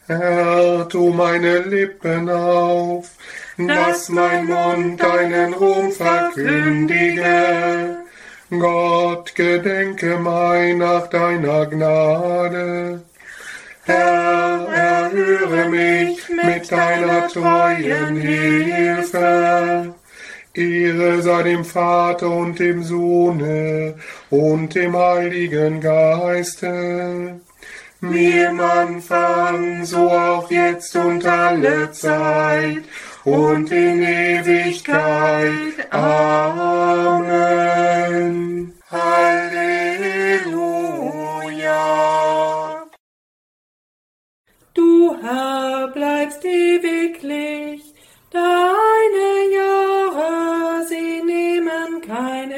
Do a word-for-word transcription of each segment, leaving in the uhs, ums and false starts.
Herr, tu meine Lippen auf, dass mein Mund deinen Ruhm verkündige. Gott, gedenke mein nach deiner Gnade. Herr, erhöre mich mit deiner treuen Hilfe. Ehre sei dem Vater und dem Sohne und dem Heiligen Geiste, wie im Anfang, so auch jetzt und alle Zeit und in Ewigkeit. Amen. Halleluja. Du, Herr, bleibst ewiglich, deine Jahre, sie nehmen kein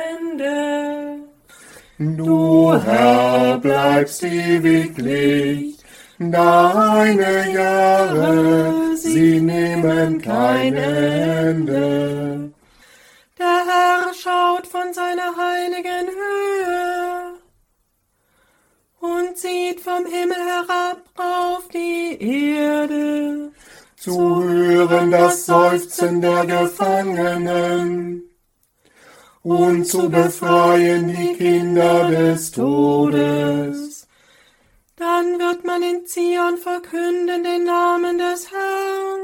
Ende. Du, Herr, bleibst ewiglich, deine Jahre, sie nehmen kein Ende. Der Herr schaut von seiner heiligen Höhe und sieht vom Himmel herab auf die Erde, zu hören das Seufzen der Gefangenen und zu befreien die Kinder des Todes. Dann wird man in Zion verkünden den Namen des Herrn,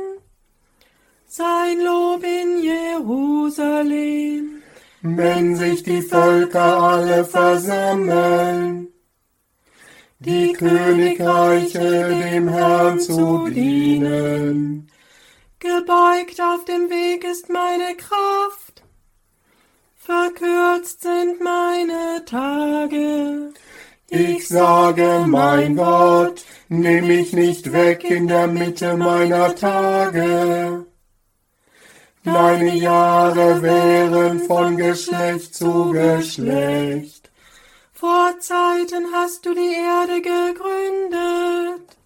sein Lob in Jerusalem. Wenn sich die Völker alle versammeln, die Königreiche dem Herrn zu dienen. Gebeugt auf dem Weg ist meine Kraft, verkürzt sind meine Tage. Ich sage, mein Gott, nimm mich nicht weg in der Mitte meiner Tage. Deine Jahre wären von Geschlecht zu Geschlecht. Vor Zeiten hast du die Erde gegründet,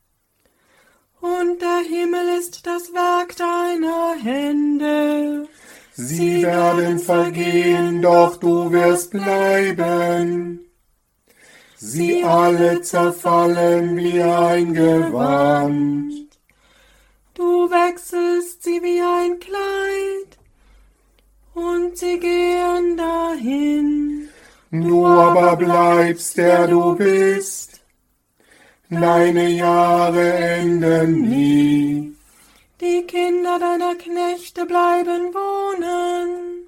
und der Himmel ist das Werk deiner Hände. Sie werden vergehen, doch du wirst bleiben. Sie alle zerfallen wie ein Gewand. Du wechselst sie wie ein Kleid, und sie gehen dahin. Du aber bleibst, der du bist. Deine Jahre enden nie. Die Kinder deiner Knechte bleiben wohnen.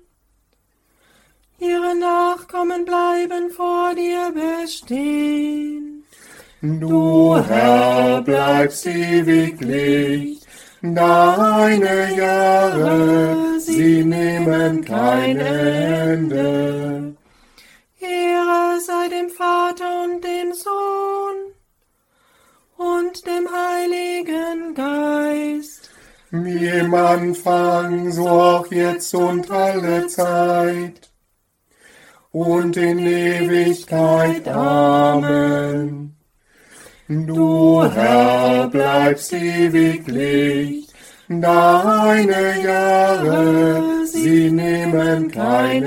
Ihre Nachkommen bleiben vor dir bestehen. Du, Herr, bleibst ewiglich. Deine Jahre, sie nehmen kein Ende. Ehre sei dem Vater und dem Sohn und dem Heiligen Geist. Wie im Anfang, so auch jetzt und alle Zeit und in Ewigkeit. Amen. Du, Herr, bleibst ewiglich, deine Jahre, sie nehmen kein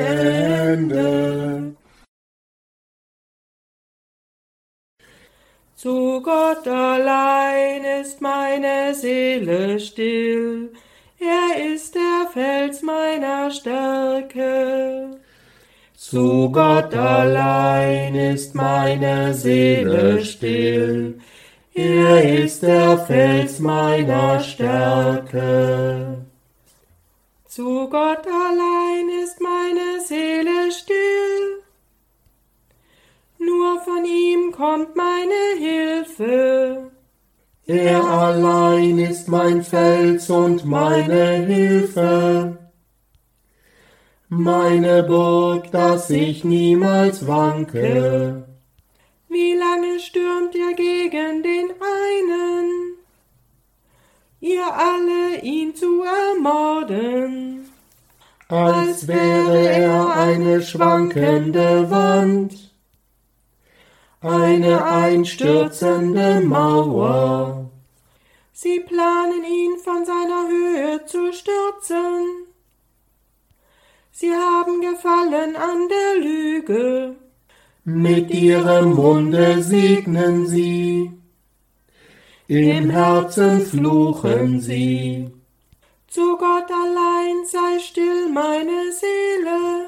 Ende. Zu Gott allein ist meine Seele still, er ist der Fels meiner Stärke. Zu Gott allein ist meine Seele still, er ist der Fels meiner Stärke. Zu Gott allein ist meine Seele still, nur von ihm kommt meine Hilfe. Er allein ist mein Fels und meine Hilfe, meine Burg, dass ich niemals wanke. Wie lange stürmt ihr gegen den einen, ihr alle ihn zu ermorden? Als wäre er eine schwankende Wand, eine einstürzende Mauer. Sie planen ihn von seiner Höhe zu stürzen. Sie haben Gefallen an der Lüge. Mit ihrem Munde segnen sie. im Herzen fluchen sie. Zu Gott allein sei still meine Seele,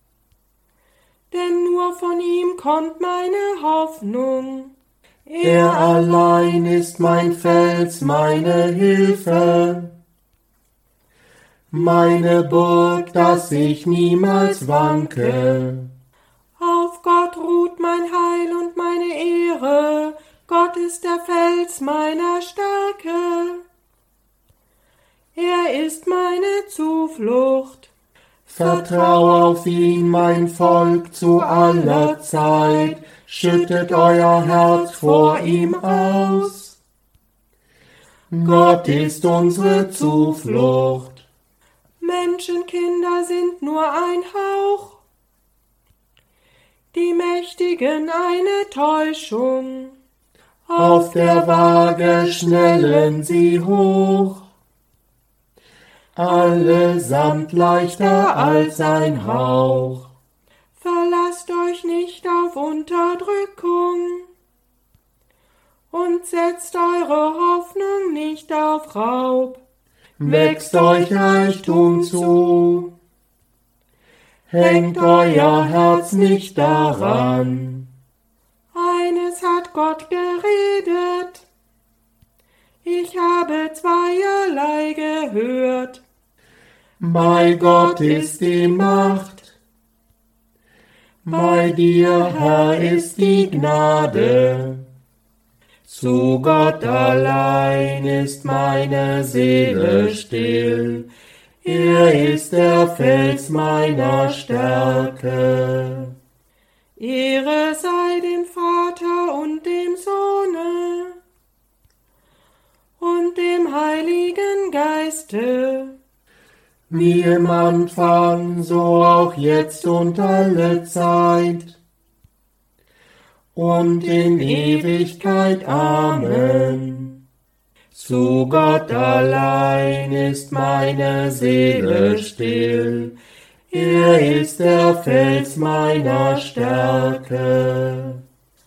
denn nur von ihm kommt meine Hoffnung. Er allein ist mein Fels, meine Hilfe, meine Burg, dass ich niemals wanke. Auf Gott ruht mein Heil und meine Ehre, Gott ist der Fels meiner Stärke. Er ist meine Zuflucht. Vertrau auf ihn, mein Volk, zu aller Zeit, schüttet euer Herz vor ihm aus. Gott ist unsere Zuflucht. Menschenkinder sind nur ein Hauch, die Mächtigen eine Täuschung. Auf der Waage schnellen sie hoch, allesamt leichter als ein Hauch. Verlasst euch nicht auf Unterdrückung und setzt eure Hoffnung nicht auf Raub. Wächst euch Reichtum zu, hängt euer Herz nicht daran. Eines hat Gott geredet, ich habe zweierlei gehört. Bei Gott ist die Macht, bei dir, Herr, ist die Gnade. Zu Gott allein ist meine Seele still, er ist der Fels meiner Stärke. Ehre sei dem Vater und dem Sohne und dem Heiligen Geiste, wie im Anfang, so auch jetzt und alle Zeit und in Ewigkeit. Amen. Zu Gott allein ist meine Seele still, er ist der Fels meiner Stärke.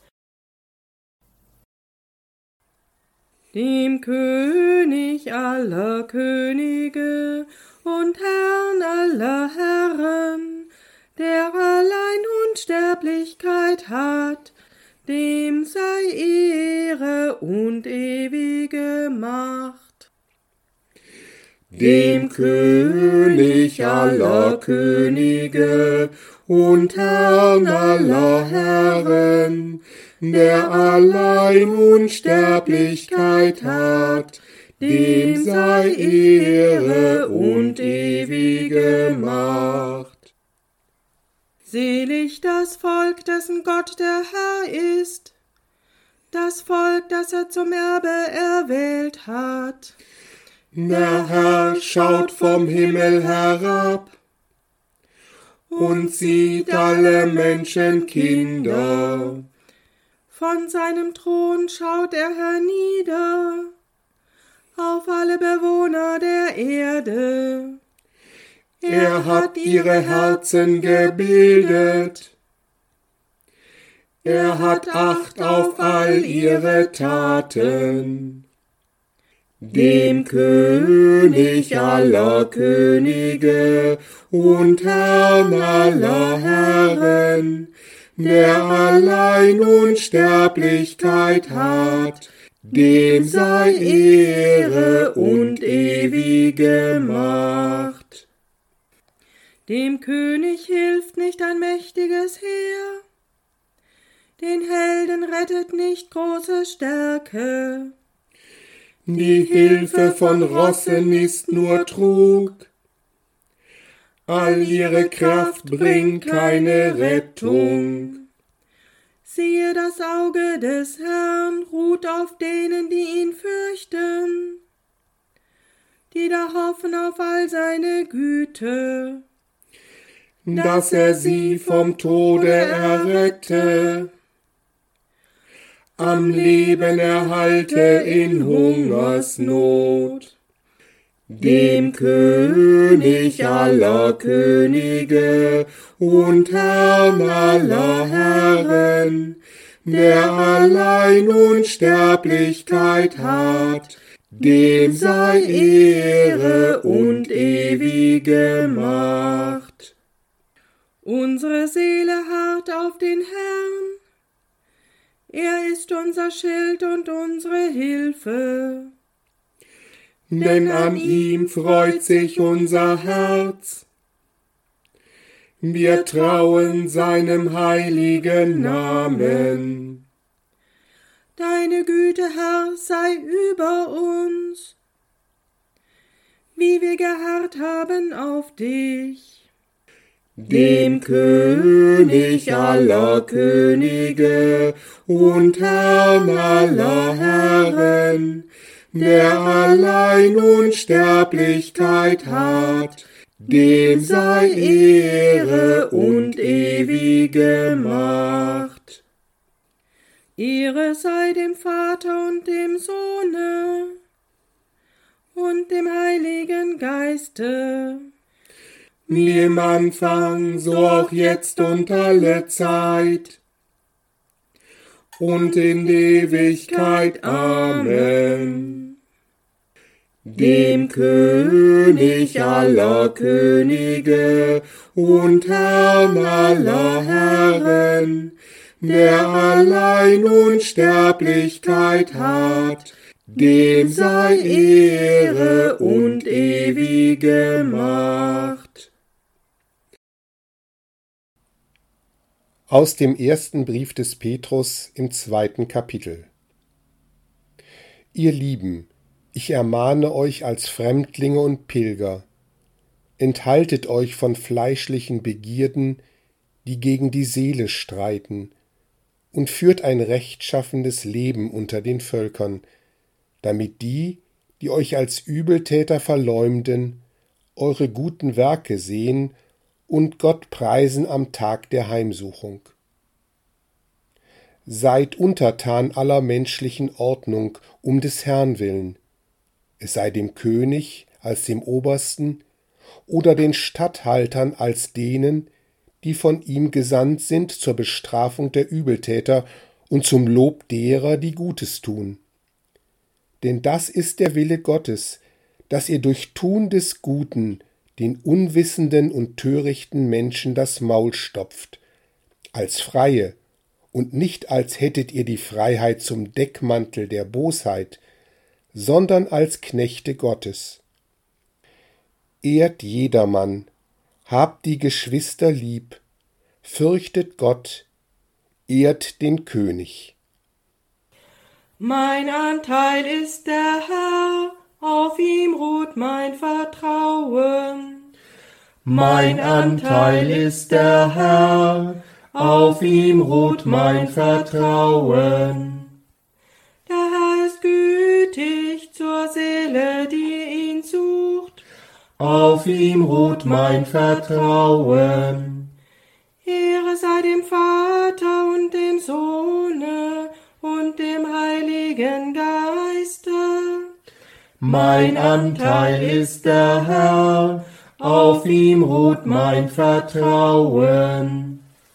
Dem König aller Könige und Herrn aller Herren, der allein Unsterblichkeit hat, dem sei Ehre und ewige Macht. Dem König aller Könige und Herrn aller Herren, der allein Unsterblichkeit hat, dem sei Ehre und ewige Macht. Selig das Volk, dessen Gott der Herr ist, das Volk, das er zum Erbe erwählt hat. Der Herr schaut vom Himmel herab und sieht alle Menschenkinder. Von seinem Thron schaut er hernieder auf alle Bewohner der Erde. Er hat ihre Herzen gebildet. Er hat Acht auf all ihre Taten. Dem König aller Könige und Herrn aller Herren, der allein Unsterblichkeit hat, dem sei Ehre und ewige Macht. Dem König hilft nicht ein mächtiges Heer, den Helden rettet nicht große Stärke. Die Hilfe von Rossen ist nur Trug, all ihre Kraft bringt keine Rettung. Siehe, das Auge des Herrn ruht auf denen, die ihn fürchten, die da hoffen auf all seine Güte, dass er sie vom Tode errette, am Leben erhalte in Hungersnot. Dem König aller Könige und Herrn aller Herren, der allein Unsterblichkeit hat, dem sei Ehre und ewige Macht. Unsere Seele harrt auf den Herrn. Er ist unser Schild und unsere Hilfe. Denn an ihm freut sich unser Herz. Wir trauen seinem heiligen Namen. Deine Güte, Herr, sei über uns, wie wir geharrt haben auf dich. Dem König aller Könige und Herrn aller Herren, der allein Unsterblichkeit hat, dem sei Ehre und ewige Macht. Ehre sei dem Vater und dem Sohne und dem Heiligen Geiste, wie im Anfang, so auch jetzt und alle Zeit und in Ewigkeit. Amen. Dem König aller Könige und Herrn aller Herren, der allein Unsterblichkeit hat, dem sei Ehre und ewige Macht. Aus dem ersten Brief des Petrus im zweiten Kapitel. Ihr Lieben, ich ermahne euch als Fremdlinge und Pilger, enthaltet euch von fleischlichen Begierden, die gegen die Seele streiten, und führt ein rechtschaffenes Leben unter den Völkern, damit die, die euch als Übeltäter verleumden, eure guten Werke sehen und Gott preisen am Tag der Heimsuchung. Seid untertan aller menschlichen Ordnung um des Herrn willen, es sei dem König als dem Obersten oder den Statthaltern als denen, die von ihm gesandt sind zur Bestrafung der Übeltäter und zum Lob derer, die Gutes tun. Denn das ist der Wille Gottes, dass ihr durch Tun des Guten den unwissenden und törichten Menschen das Maul stopft, als Freie und nicht als hättet ihr die Freiheit zum Deckmantel der Bosheit, sondern als Knechte Gottes. Ehrt jedermann, habt die Geschwister lieb, fürchtet Gott, ehrt den König. Mein Anteil ist der Herr, auf ihm ruht mein Vertrauen. Mein Anteil ist der Herr, auf ihm ruht mein Vertrauen. Der Herr ist gütig zur Seele, die ihn sucht. Auf ihm ruht mein Vertrauen. Ehre sei dem Vater und dem Sohne und dem Heiligen Geiste. Mein Anteil ist der Herr, auf ihm ruht mein Vertrauen.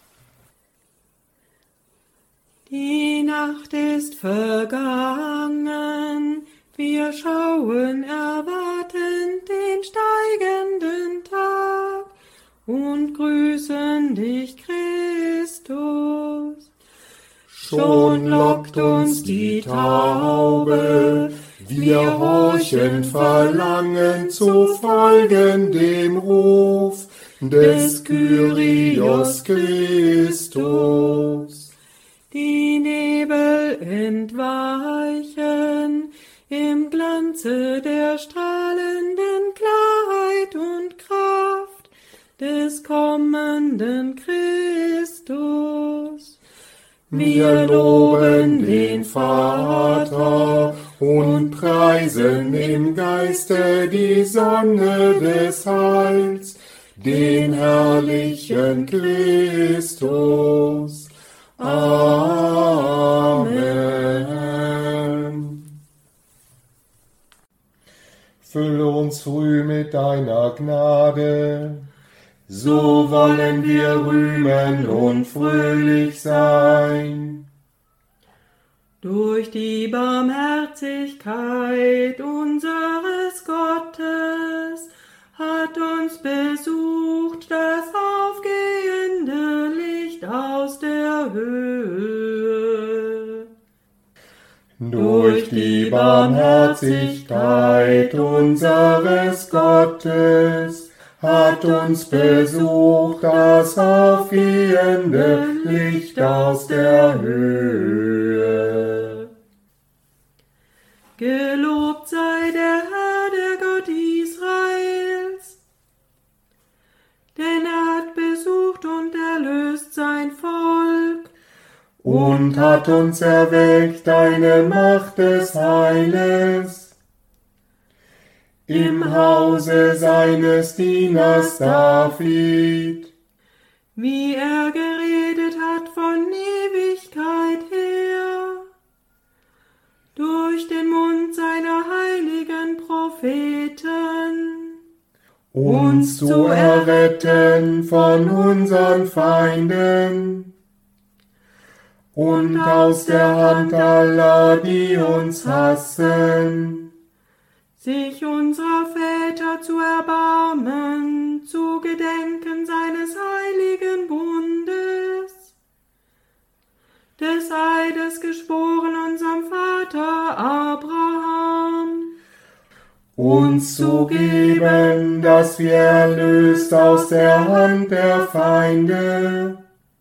Die Nacht ist vergangen, wir schauen erwartend den steigenden Tag und grüßen dich, Christus. Schon lockt uns die Taube, wir horchen verlangen zu folgen dem Ruf des Kyrios Christus. Die Nebel entweichen im Glanze der strahlenden Klarheit und Kraft des kommenden Christus. Wir loben den Vater und preisen im Geiste die Sonne des Heils, den herrlichen Christus. Amen. Fülle uns früh mit deiner Gnade, so wollen wir rühmen und fröhlich sein. Durch die Barmherzigkeit unseres Gottes hat uns besucht das aufgehende Licht aus der Höhe. Durch die Barmherzigkeit unseres Gottes hat uns besucht das aufgehende Licht aus der Höhe. Gelobt sei der Herr, der Gott Israels, denn er hat besucht und erlöst sein Volk und hat uns erweckt eine Macht des Heiles im Hause seines Dieners David, wie er geredet hat von Ewigkeit her, durch den Mund seiner heiligen Propheten, uns zu erretten von unseren Feinden und aus der Hand aller, die uns hassen, sich unserer Väter zu erbarmen, zu gedenken seines heiligen Bundes, des Eides geschworen unserem Vater Abraham, uns zu geben, dass wir erlöst aus der Hand der Feinde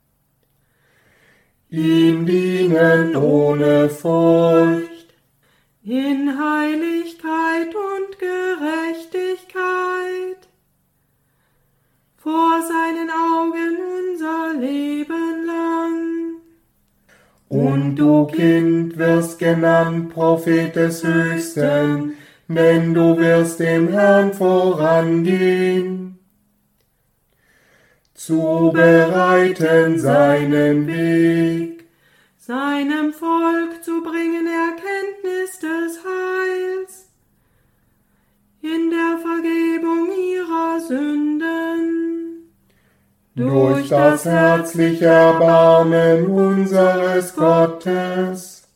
ihm dienen ohne Furcht, in Heiligkeit und Gerechtigkeit, vor seinen Augen unser Leben lang. Und du, Kind, wirst genannt Prophet des Höchsten, denn du wirst dem Herrn vorangehen, zu bereiten seinen Weg, seinem Volk zu bringen Erkenntnis des Heils, in der Vergebung ihrer Sünden, durch das herzliche Erbarmen unseres Gottes.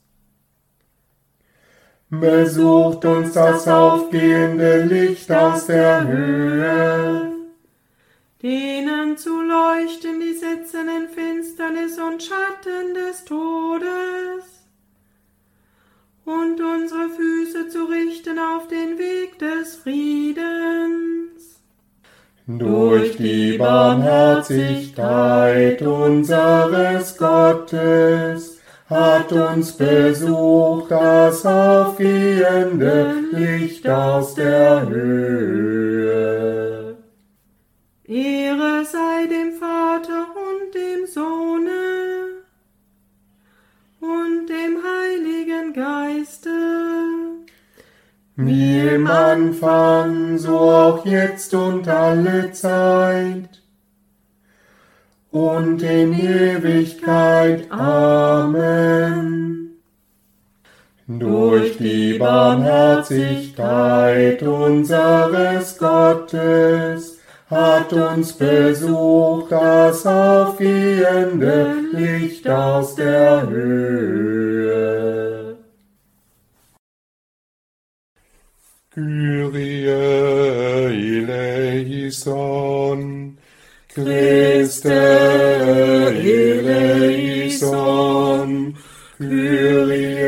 Besucht uns das aufgehende Licht aus der Höhe, denen zu leuchten, die sitzen in Finsternis und Schatten des Todes, und unsere Füße zu richten auf den Weg des Friedens. Durch die Barmherzigkeit unseres Gottes hat uns besucht das aufgehende Licht aus der Höhe. Ehre sei dem Vater und dem Sohne und dem Heiligen Geiste, wie im Anfang, so auch jetzt und alle Zeit und in Ewigkeit. Amen. Durch die Barmherzigkeit unseres Gottes hat uns besucht das aufgehende Licht aus der Höhe. Kyrie eleison, Christe eleison, Kyrie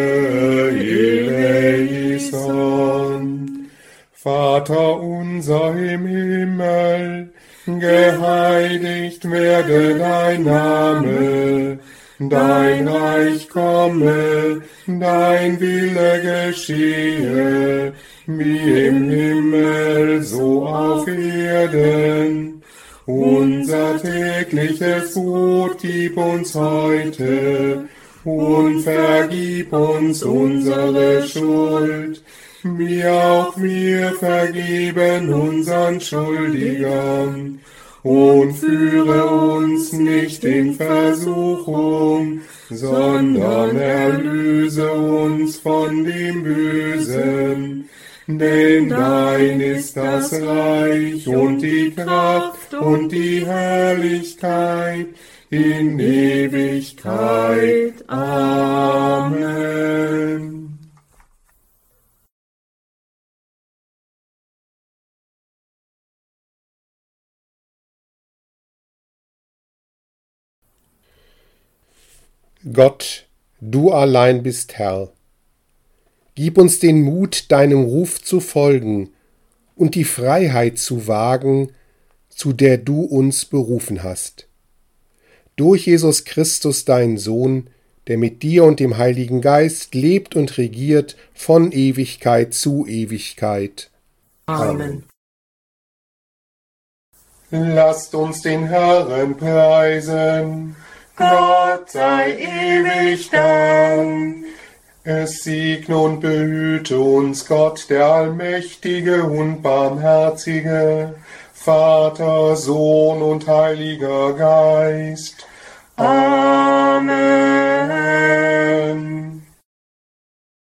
eleison. Vater unser im Himmel, geheiligt werde dein Name, dein Reich komme, dein Wille geschehe, wie im Himmel, so auf Erden. Unser tägliches Brot gib uns heute und vergib uns unsere Schuld, wie auch wir vergeben unseren Schuldigern. Und führe uns nicht in Versuchung, sondern erlöse uns von dem Bösen. Denn dein ist das Reich und die Kraft und die Herrlichkeit in Ewigkeit. Amen. Gott, du allein bist Herr. Gib uns den Mut, deinem Ruf zu folgen und die Freiheit zu wagen, zu der du uns berufen hast. Durch Jesus Christus, deinen Sohn, der mit dir und dem Heiligen Geist lebt und regiert von Ewigkeit zu Ewigkeit. Amen. Lasst uns den Herrn preisen. Gott sei ewig Dank. Es segne und behüte uns Gott, der Allmächtige und Barmherzige, Vater, Sohn und Heiliger Geist. Amen.